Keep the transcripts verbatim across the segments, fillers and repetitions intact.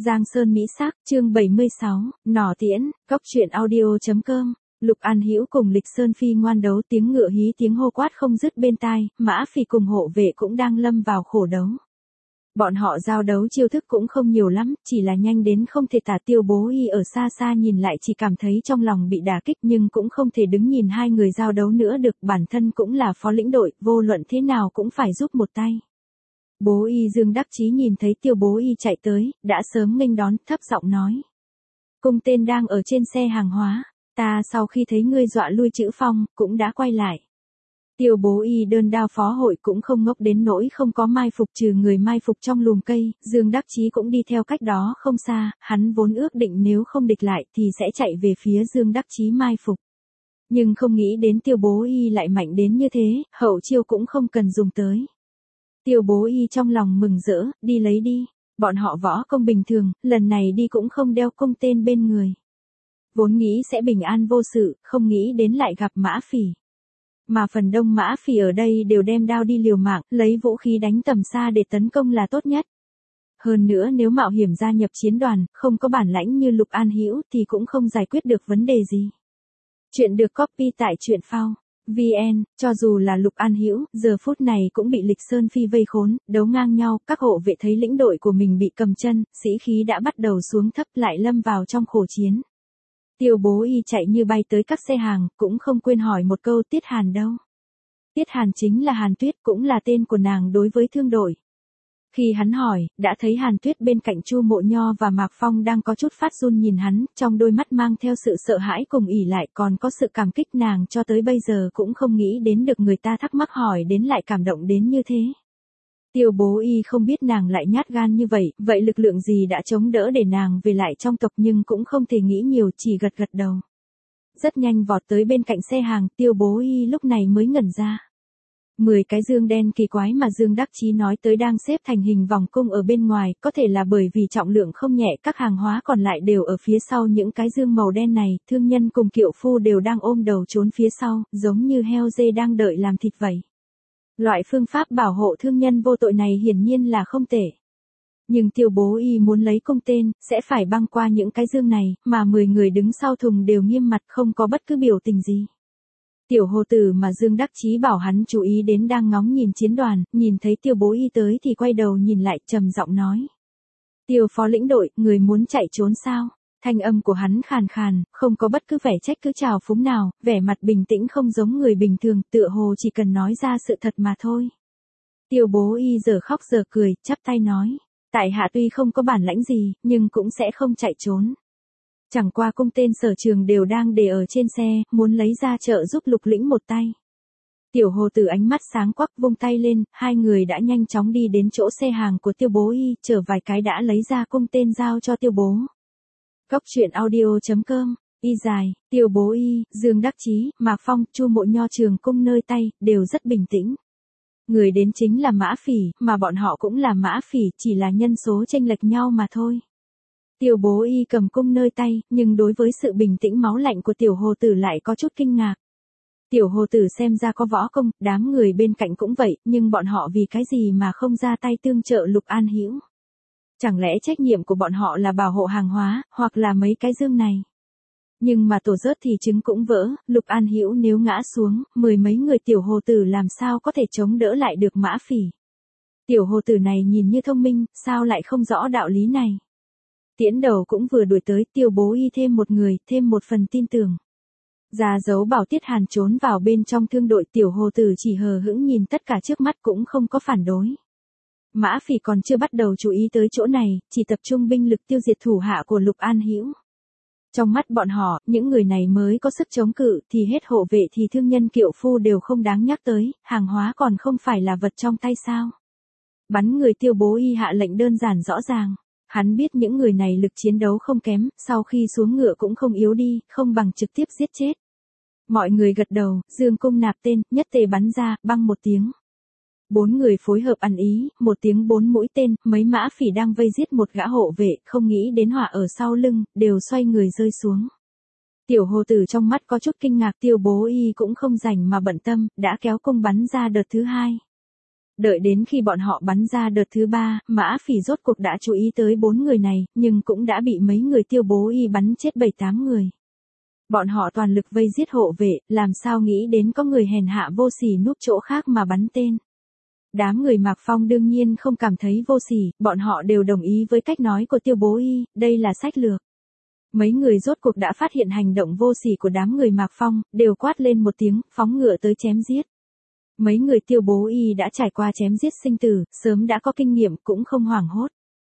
Giang Sơn Mỹ Sắc, chương bảy mươi sáu, nỏ tiễn, cốc truyện audio.com. Lục An Hữu cùng Lịch Sơn Phi ngoan đấu, tiếng ngựa hí tiếng hô quát không dứt bên tai, Mã Phỉ cùng hộ vệ cũng đang lâm vào khổ đấu. Bọn họ giao đấu chiêu thức cũng không nhiều lắm, chỉ là nhanh đến không thể tả. Tiêu Bố Y ở xa xa nhìn lại chỉ cảm thấy trong lòng bị đả kích, nhưng cũng không thể đứng nhìn hai người giao đấu nữa được, bản thân cũng là phó lĩnh đội, vô luận thế nào cũng phải giúp một tay. Bố Y Dương đắc chí nhìn thấy Tiêu Bố Y chạy tới, đã sớm nghênh đón, thấp giọng nói: "Cung tên đang ở trên xe hàng hóa, ta sau khi thấy ngươi dọa lui Chữ Phong, cũng đã quay lại." Tiêu Bố Y đơn đao phó hội cũng không ngốc đến nỗi không có mai phục, trừ người mai phục trong lùm cây, Dương đắc chí cũng đi theo cách đó không xa, hắn vốn ước định nếu không địch lại thì sẽ chạy về phía Dương đắc chí mai phục. Nhưng không nghĩ đến Tiêu Bố Y lại mạnh đến như thế, hậu chiêu cũng không cần dùng tới. Tiêu Bố Y trong lòng mừng rỡ, đi lấy đi, bọn họ võ công bình thường, lần này đi cũng không đeo cung tên bên người. Vốn nghĩ sẽ bình an vô sự, không nghĩ đến lại gặp Mã Phỉ. Mà phần đông Mã Phỉ ở đây đều đem đao đi liều mạng, lấy vũ khí đánh tầm xa để tấn công là tốt nhất. Hơn nữa nếu mạo hiểm gia nhập chiến đoàn, không có bản lãnh như Lục An Hữu thì cũng không giải quyết được vấn đề gì. Chuyện được copy tại truyện phao vê en, cho dù là Lục An Hữu, giờ phút này cũng bị Lịch Sơn Phi vây khốn, đấu ngang nhau, các hộ vệ thấy lĩnh đội của mình bị cầm chân, sĩ khí đã bắt đầu xuống thấp, lại lâm vào trong khổ chiến. Tiêu Bố Y chạy như bay tới các xe hàng, cũng không quên hỏi một câu: Tiết Hàn đâu? Tiết Hàn chính là Hàn Tuyết, cũng là tên của nàng đối với thương đội. Khi hắn hỏi, đã thấy Hàn Tuyết bên cạnh Chu Mộ Nho và Mạc Phong đang có chút phát run nhìn hắn, trong đôi mắt mang theo sự sợ hãi cùng ỷ lại, còn có sự cảm kích. Nàng cho tới bây giờ cũng không nghĩ đến được người ta thắc mắc hỏi đến lại cảm động đến như thế. Tiêu Bố Y không biết nàng lại nhát gan như vậy, vậy lực lượng gì đã chống đỡ để nàng về lại trong tộc, nhưng cũng không thể nghĩ nhiều, chỉ gật gật đầu. Rất nhanh vọt tới bên cạnh xe hàng, Tiêu Bố Y lúc này mới ngẩn ra. Mười cái dương đen kỳ quái mà Dương đắc chí nói tới đang xếp thành hình vòng cung ở bên ngoài, có thể là bởi vì trọng lượng không nhẹ, các hàng hóa còn lại đều ở phía sau những cái dương màu đen này, thương nhân cùng kiệu phu đều đang ôm đầu trốn phía sau, giống như heo dê đang đợi làm thịt vậy. Loại phương pháp bảo hộ thương nhân vô tội này hiển nhiên là không tệ. Nhưng Tiêu Bố Y muốn lấy cung tên, sẽ phải băng qua những cái dương này, mà mười người đứng sau thùng đều nghiêm mặt, không có bất cứ biểu tình gì. Tiểu hồ tử mà Dương đắc chí bảo hắn chú ý đến đang ngóng nhìn chiến đoàn, nhìn thấy Tiêu Bố Y tới thì quay đầu nhìn lại, trầm giọng nói: Tiêu phó lĩnh đội, người muốn chạy trốn sao? Thanh âm của hắn khàn khàn, không có bất cứ vẻ trách cứ trào phúng nào, vẻ mặt bình tĩnh không giống người bình thường, tựa hồ chỉ cần nói ra sự thật mà thôi. Tiêu Bố Y giờ khóc giờ cười, chắp tay nói: Tại hạ tuy không có bản lãnh gì, nhưng cũng sẽ không chạy trốn. Chẳng qua cung tên sở trường đều đang để ở trên xe, muốn lấy ra trợ giúp Lục lĩnh một tay. Tiểu hồ tử ánh mắt sáng quắc vung tay lên, hai người đã nhanh chóng đi đến chỗ xe hàng của Tiêu Bố Y, chờ vài cái đã lấy ra cung tên giao cho Tiêu Bố. Cốc truyện audio.com, Y dài, Tiêu Bố Y, Dương đắc chí, Mạc Phong, Chu Mộ Nho trường cung nơi tay, đều rất bình tĩnh. Người đến chính là Mã Phỉ, mà bọn họ cũng là Mã Phỉ, chỉ là nhân số chênh lệch nhau mà thôi. Tiêu Bố Y cầm cung nơi tay, nhưng đối với sự bình tĩnh máu lạnh của tiểu hồ tử lại có chút kinh ngạc. Tiểu hồ tử xem ra có võ công, đám người bên cạnh cũng vậy, nhưng bọn họ vì cái gì mà không ra tay tương trợ Lục An Hữu? Chẳng lẽ trách nhiệm của bọn họ là bảo hộ hàng hóa, hoặc là mấy cái dương này? Nhưng mà tổ rớt thì trứng cũng vỡ, Lục An Hữu nếu ngã xuống, mười mấy người tiểu hồ tử làm sao có thể chống đỡ lại được Mã Phỉ? Tiểu hồ tử này nhìn như thông minh, sao lại không rõ đạo lý này? Tiễn đầu cũng vừa đuổi tới, Tiêu Bố Y thêm một người, thêm một phần tin tưởng. Ra dấu bảo Tiết Hàn trốn vào bên trong thương đội, tiểu hồ tử chỉ hờ hững nhìn tất cả trước mắt cũng không có phản đối. Mã Phỉ còn chưa bắt đầu chú ý tới chỗ này, chỉ tập trung binh lực tiêu diệt thủ hạ của Lục An Hữu. Trong mắt bọn họ, những người này mới có sức chống cự, thì hết hộ vệ thì thương nhân kiệu phu đều không đáng nhắc tới, hàng hóa còn không phải là vật trong tay sao? Bắn người. Tiêu Bố Y hạ lệnh đơn giản rõ ràng. Hắn biết những người này lực chiến đấu không kém, sau khi xuống ngựa cũng không yếu đi, không bằng trực tiếp giết chết. Mọi người gật đầu, dương cung nạp tên, nhất tề bắn ra, băng một tiếng. Bốn người phối hợp ăn ý, một tiếng bốn mũi tên, mấy Mã Phỉ đang vây giết một gã hộ vệ, không nghĩ đến họa ở sau lưng, đều xoay người rơi xuống. Tiểu hồ tử trong mắt có chút kinh ngạc, Tiêu Bố Y cũng không rảnh mà bận tâm, đã kéo cung bắn ra đợt thứ hai. Đợi đến khi bọn họ bắn ra đợt thứ ba, Mã Phỉ rốt cuộc đã chú ý tới bốn người này, nhưng cũng đã bị mấy người Tiêu Bố Y bắn chết bảy tám người. Bọn họ toàn lực vây giết hộ vệ, làm sao nghĩ đến có người hèn hạ vô sỉ núp chỗ khác mà bắn tên. Đám người Mạc Phong đương nhiên không cảm thấy vô sỉ, bọn họ đều đồng ý với cách nói của Tiêu Bố Y, đây là sách lược. Mấy người rốt cuộc đã phát hiện hành động vô sỉ của đám người Mạc Phong, đều quát lên một tiếng, phóng ngựa tới chém giết. Mấy người Tiêu Bố Y đã trải qua chém giết sinh tử, sớm đã có kinh nghiệm, cũng không hoảng hốt.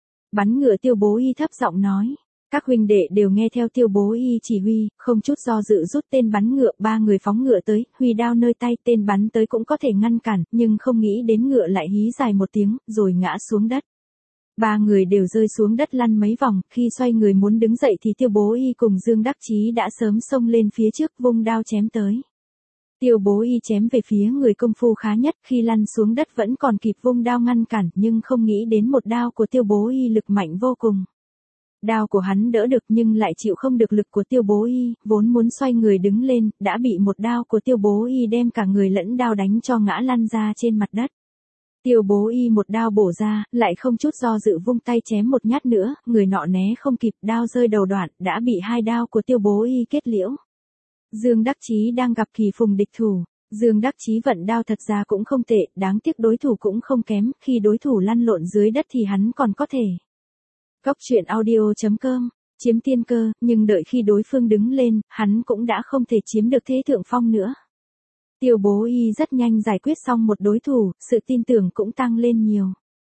Bắn ngựa Tiêu Bố Y thấp giọng nói. Các huynh đệ đều nghe theo Tiêu Bố Y chỉ huy, không chút do dự rút tên bắn ngựa, ba người phóng ngựa tới, huy đao nơi tay, tên bắn tới cũng có thể ngăn cản, nhưng không nghĩ đến ngựa lại hí dài một tiếng, rồi ngã xuống đất. Ba người đều rơi xuống đất lăn mấy vòng, khi xoay người muốn đứng dậy thì Tiêu Bố Y cùng Dương Đắc Chí đã sớm xông lên phía trước, vung đao chém tới. Tiêu Bố Y chém về phía người công phu khá nhất, khi lăn xuống đất vẫn còn kịp vung đao ngăn cản, nhưng không nghĩ đến một đao của Tiêu Bố Y lực mạnh vô cùng. Đao của hắn đỡ được nhưng lại chịu không được lực của Tiêu Bố Y, vốn muốn xoay người đứng lên, đã bị một đao của Tiêu Bố Y đem cả người lẫn đao đánh cho ngã lăn ra trên mặt đất. Tiêu Bố Y một đao bổ ra, lại không chút do dự vung tay chém một nhát nữa, người nọ né không kịp, đao rơi đầu đoạn, đã bị hai đao của Tiêu Bố Y kết liễu. Dương Đắc Chí đang gặp kỳ phùng địch thủ. Dương Đắc Chí vận đao thật ra cũng không tệ, đáng tiếc đối thủ cũng không kém, khi đối thủ lăn lộn dưới đất thì hắn còn có thể. Cốc truyện audio chấm com, chiếm tiên cơ, nhưng đợi khi đối phương đứng lên, hắn cũng đã không thể chiếm được thế thượng phong nữa. Tiêu Bố Y rất nhanh giải quyết xong một đối thủ, sự tin tưởng cũng tăng lên nhiều.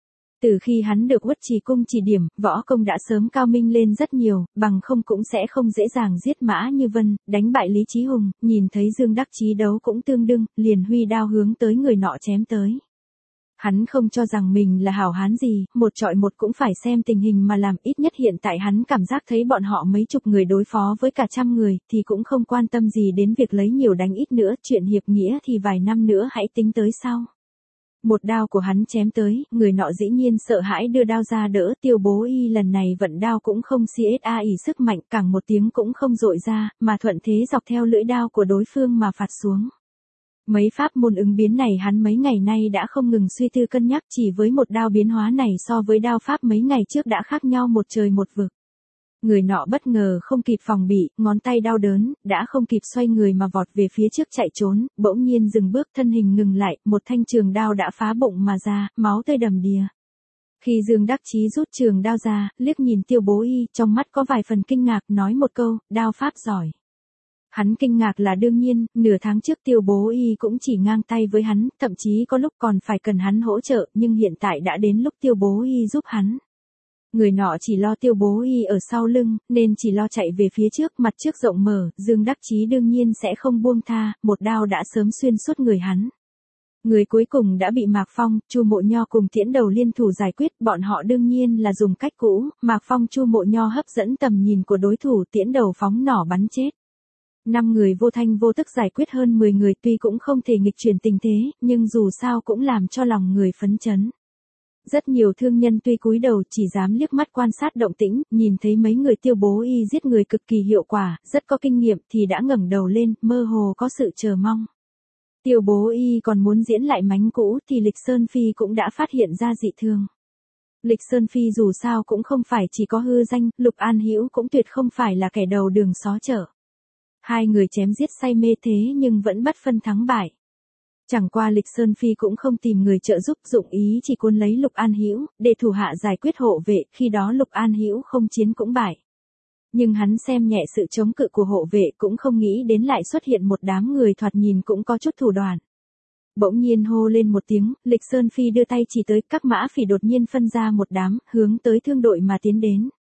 Từ khi hắn được Uất Trì Cung chỉ điểm, võ công đã sớm cao minh lên rất nhiều, bằng không cũng sẽ không dễ dàng giết Mã Như Vân, đánh bại Lý Chí Hùng, nhìn thấy Dương Đắc Chí đấu cũng tương đương, liền huy đao hướng tới người nọ chém tới. Hắn không cho rằng mình là hảo hán gì, một trọi một cũng phải xem tình hình mà làm, ít nhất hiện tại hắn cảm giác thấy bọn họ mấy chục người đối phó với cả trăm người, thì cũng không quan tâm gì đến việc lấy nhiều đánh ít nữa, chuyện hiệp nghĩa thì vài năm nữa hãy tính tới sau. Một đao của hắn chém tới, người nọ dĩ nhiên sợ hãi đưa đao ra đỡ, Tiêu Bố Y lần này vận đao cũng không xê ét a ỉ sức mạnh, càng một tiếng cũng không dội ra, mà thuận thế dọc theo lưỡi đao của đối phương mà phạt xuống. Mấy pháp môn ứng biến này hắn mấy ngày nay đã không ngừng suy tư cân nhắc, chỉ với một đao biến hóa này so với đao pháp mấy ngày trước đã khác nhau một trời một vực. Người nọ bất ngờ không kịp phòng bị, ngón tay đau đớn, đã không kịp xoay người mà vọt về phía trước chạy trốn, bỗng nhiên dừng bước, thân hình ngừng lại, một thanh trường đao đã phá bụng mà ra, máu tươi đầm đìa. Khi Dương Đắc Chí rút trường đao ra, liếc nhìn Tiêu Bố Y, trong mắt có vài phần kinh ngạc, nói một câu, đao pháp giỏi. Hắn kinh ngạc là đương nhiên, nửa tháng trước Tiêu Bố Y cũng chỉ ngang tay với hắn, thậm chí có lúc còn phải cần hắn hỗ trợ, nhưng hiện tại đã đến lúc Tiêu Bố Y giúp hắn. Người nọ chỉ lo Tiêu Bố Y ở sau lưng, nên chỉ lo chạy về phía trước, mặt trước rộng mở, Dương Đắc Chí đương nhiên sẽ không buông tha, một đao đã sớm xuyên suốt người hắn. Người cuối cùng đã bị Mạc Phong, Chu Mộ Nho cùng Tiễn Đầu liên thủ giải quyết, bọn họ đương nhiên là dùng cách cũ, Mạc Phong Chu Mộ Nho hấp dẫn tầm nhìn của đối thủ, Tiễn Đầu phóng nỏ bắn chết. Năm người vô thanh vô tức giải quyết hơn mười người, tuy cũng không thể nghịch chuyển tình thế, nhưng dù sao cũng làm cho lòng người phấn chấn. Rất nhiều thương nhân tuy cúi đầu chỉ dám liếc mắt quan sát động tĩnh, nhìn thấy mấy người Tiêu Bố Y giết người cực kỳ hiệu quả, rất có kinh nghiệm thì đã ngẩng đầu lên, mơ hồ có sự chờ mong. Tiêu Bố Y còn muốn diễn lại mánh cũ thì Lịch Sơn Phi cũng đã phát hiện ra dị thường. Lịch Sơn Phi dù sao cũng không phải chỉ có hư danh, Lục An Hữu cũng tuyệt không phải là kẻ đầu đường xó chợ. Hai người chém giết say mê thế nhưng vẫn bất phân thắng bại. Chẳng qua Lịch Sơn Phi cũng không tìm người trợ giúp, dụng ý chỉ cuốn lấy Lục An Hữu để thủ hạ giải quyết hộ vệ, khi đó Lục An Hữu không chiến cũng bại. Nhưng hắn xem nhẹ sự chống cự của hộ vệ, cũng không nghĩ đến lại xuất hiện một đám người thoạt nhìn cũng có chút thủ đoạn. Bỗng nhiên hô lên một tiếng, Lịch Sơn Phi đưa tay chỉ tới, các mã phỉ đột nhiên phân ra một đám, hướng tới thương đội mà tiến đến.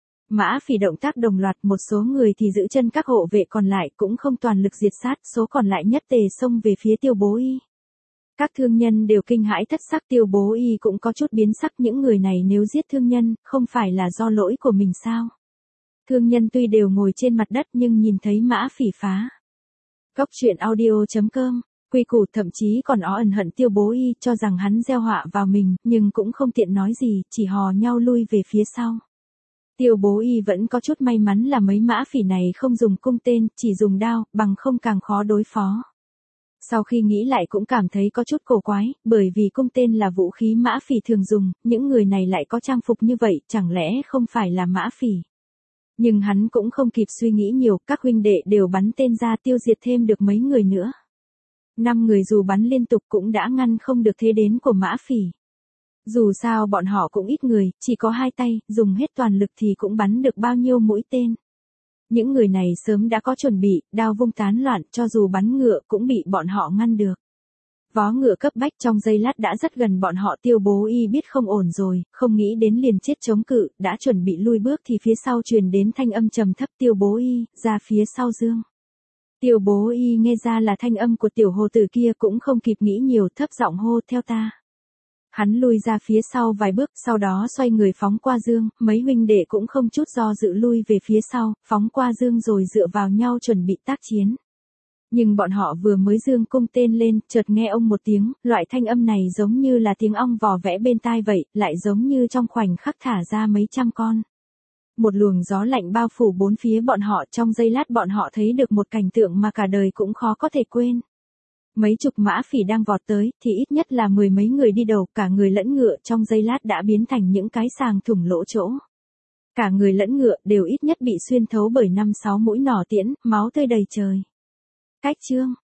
Mã phỉ động tác đồng loạt, một số người thì giữ chân các hộ vệ còn lại, cũng không toàn lực diệt sát, số còn lại nhất tề xông về phía Tiêu Bố Y. Các thương nhân đều kinh hãi thất sắc, Tiêu Bố Y cũng có chút biến sắc, những người này nếu giết thương nhân, không phải là do lỗi của mình sao? Thương nhân tuy đều ngồi trên mặt đất nhưng nhìn thấy mã phỉ phá. Cốc truyện audio chấm com, quy củ, thậm chí còn ó ẩn hận Tiêu Bố Y, cho rằng hắn gieo họa vào mình, nhưng cũng không tiện nói gì, chỉ hò nhau lui về phía sau. Tiêu Bố Y vẫn có chút may mắn là mấy mã phỉ này không dùng cung tên, chỉ dùng đao, bằng không càng khó đối phó. Sau khi nghĩ lại cũng cảm thấy có chút cổ quái, bởi vì cung tên là vũ khí mã phỉ thường dùng, những người này lại có trang phục như vậy, chẳng lẽ không phải là mã phỉ. Nhưng hắn cũng không kịp suy nghĩ nhiều, các huynh đệ đều bắn tên ra tiêu diệt thêm được mấy người nữa. Năm người dù bắn liên tục cũng đã ngăn không được thế đến của mã phỉ. Dù sao bọn họ cũng ít người, chỉ có hai tay, dùng hết toàn lực thì cũng bắn được bao nhiêu mũi tên. Những người này sớm đã có chuẩn bị, đao vung tán loạn, cho dù bắn ngựa cũng bị bọn họ ngăn được. Vó ngựa cấp bách trong giây lát đã rất gần bọn họ. Tiêu Bố Y biết không ổn rồi, không nghĩ đến liền chết chống cự, đã chuẩn bị lui bước thì phía sau truyền đến thanh âm trầm thấp: Tiêu Bố Y, ra phía sau dương. Tiêu Bố Y nghe ra là thanh âm của tiểu hồ tử kia cũng không kịp nghĩ nhiều, thấp giọng hô: theo ta. Hắn lui ra phía sau vài bước, sau đó xoay người phóng qua dương, mấy huynh đệ cũng không chút do dự lui về phía sau, phóng qua dương rồi dựa vào nhau chuẩn bị tác chiến. Nhưng bọn họ vừa mới giương cung tên lên, chợt nghe ông một tiếng, loại thanh âm này giống như là tiếng ong vò vẽ bên tai vậy, lại giống như trong khoảnh khắc thả ra mấy trăm con. Một luồng gió lạnh bao phủ bốn phía bọn họ, trong giây lát bọn họ thấy được một cảnh tượng mà cả đời cũng khó có thể quên. Mấy chục mã phỉ đang vọt tới, thì ít nhất là mười mấy người đi đầu, cả người lẫn ngựa trong giây lát đã biến thành những cái sàng thủng lỗ chỗ. Cả người lẫn ngựa đều ít nhất bị xuyên thấu bởi năm sáu mũi nỏ tiễn, máu tươi đầy trời. Cách chương